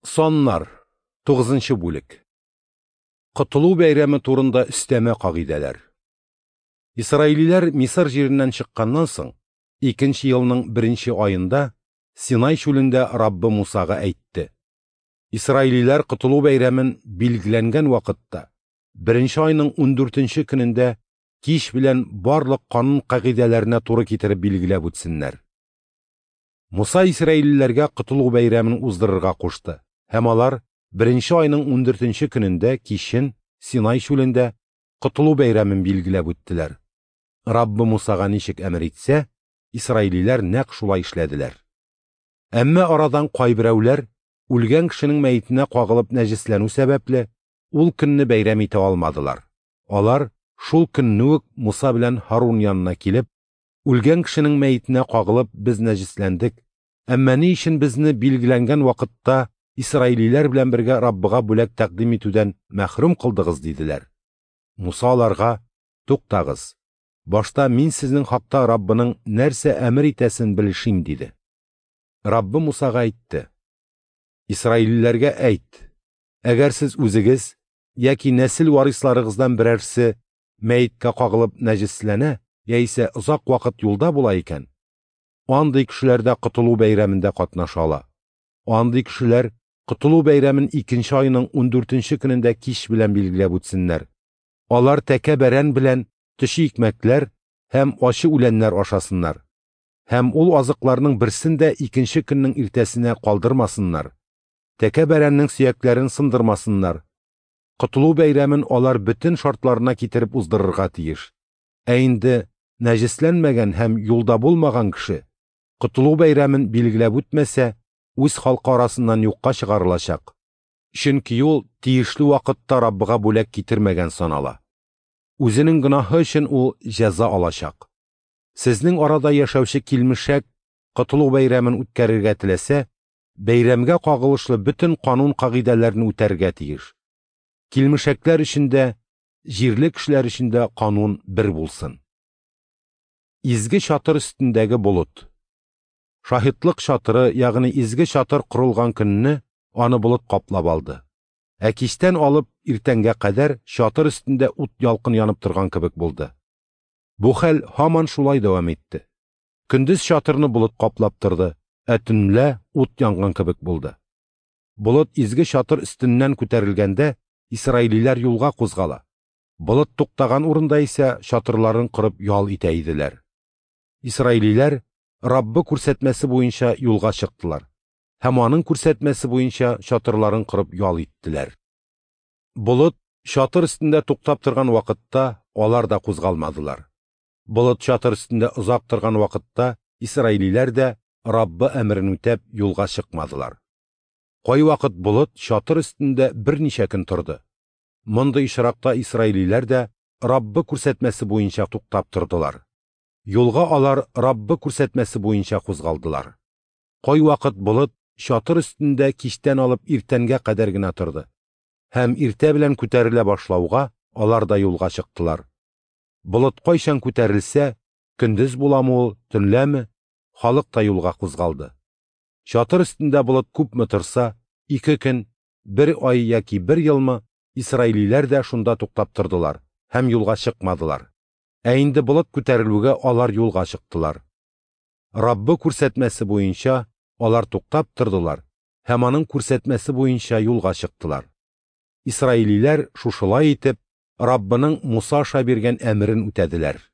Sonlar 9-нчы бүлек. Котылу бәйрәме турында өстәмә кагыйдәләр. Исраиллиләр Мисыр җиреннән чыкканнан соң, 2-нче елның 1-нче аенда Синай чүлендә Раббы Мусага әйтте. Исраиллиләр котылу бәйрәмен билгеләнгән вакытта, 1-нче айның 14-нче көнендә кич белән барлык канун кагыйдәләренә туры китереп билгеләп үтсеннәр. Муса Исраиллиләргә котылу бәйрәмен уздырырга кушты. Һәм алар 1-нче айның 14-нче көнендә кичен Синай чүлендә котылу бәйрәмен билгеләп үттеләр. Раббы Мусага ничек әмер итсә, Исраиллиләр нәкъ шулай эшләделәр. Әмма арадан кайберәүләр үлгән кешенең мәетенә кагылып нәҗисләнү сәбәпле ул көнне бәйрәм итә алмадылар. Алар шул көнне үк Муса белән Харун янына килеп, үлгән кешенең мәетенә кагылып без нәҗисләндек, әмма ни өчен безне билгеләнгән вакытта Исраиллиләр белән бергә Раббыга бүләк тәкъдим итүдән мәхрүм кылдыгыз диделәр. Муса аларга: "Туктагыз. Башта мин сезнең хакта Раббының нәрсә әмер итәсен белешим" диде. Раббы Мусага әйтте: "Исраиллиләргә әйт: әгәр сез үзегез яки нәсел варисларыгыздан берәрсе мәеткә кагылып нәҗисләнә, яисә озак вакыт юлда була икән, андый кешеләрдә котылу бәйрәмендә катнаша ала. Андый кешеләр котылу бәйрәмен 2-нче айның 14-нче көнендә кич белән билгеләп үтсеннәр. Алар тәкә бәрән белән төши икмәкләр һәм ачы үләннәр ашасыннар. Һәм ул азыкларның берсен дә 2-нче көннең иртәсенә калдырмасыннар. Тәкә бәрәннең сөякләрен сындырмасыннар. Котылу бәйрәмен алар бүтән шартларына китереп уздырырга тиеш. Ә инде нәҗисләнмәгән һәм юлда булмаган кеше котылу бәйрәмен билгеләп үтмәсә, үз халкы арасыннан юкка чыгарылачак. Чөнки ул тиешле вакытта Раббыга бүләк китермәгән санала. Үзенең гөнаһы өчен ул җәза алачак. Сезнең арада яшәүче килмешәк котылу бәйрәмен үткәрергә теләсә, бәйрәмгә кагылышлы бүтән канун кагыйдәләрен үтәргә тиеш. Килмешәкләр өчендә, җирле кешеләр өчендә канун бер булсын. Изге чатыр өстендәге болыт. Шаһитлык чатыры, ягъни изге чатыр курылган көнне аны болыт каплап алды. Ә кичтән алып иртәнгә кадәр чатыр өстендә ут ялкын янып торган кебек булды. Бу хәл һаман шулай дәвам итте. Көндез чатырны болыт каплап торды, ә төнлә ут янган кебек булды. Болыт изге чатыр өстеннән күтәрелгәндә Исраиллиләр юлга кузгала. Болыт туктаган урында исә чатырларын кырып ял итә иделәр. Исраиллиләр Раббы күрсәтмәсе буенча юлга чыктылар. Һәм аның күрсәтмәсе буенча чатырларын кырып ял иттеләр. Болыт чатыр өстендә туктап торган вакытта алар да кузгалмадылар. Болыт чатыр өстендә озак торган вакытта Исраиллиләр дә Раббы әмерен үтәп юлга чыкмадылар. Кай вакыт болыт чатыр өстендә берничә көн торды. Мондый ишракта Исраиллиләр дә Раббы күрсәтмәсе буенча туктап тордылар. Юлга алар Раббы күрсәтмәсе буенча кузгалдылар. Кай вакыт болыт чатыр өстендә кичтән алып иртәнгә кадәр генә торды. Һәм иртә белән күтәрелә башлауга алар да юлга чыктылар. Болыт кайчан күтәрелсә, көндез буламы ул, төнләме, халык та юлга кузгалды. Чатыр өстендә болыт күпме торса, 2 көн, 1 ай яки 1 елмы, Исраиллиләр дә шунда туктап тордылар һәм юлга чыкмадылар. Ә инде болыт күтәрелүгә алар юлга чыктылар. Раббы күрсәтмәсе буенча алар туктап тордылар һәм аның күрсәтмәсе буенча юлга чыктылар. Исраиллиләр шушылай итеп Раббының Муса аша биргән әмерен үтәделәр.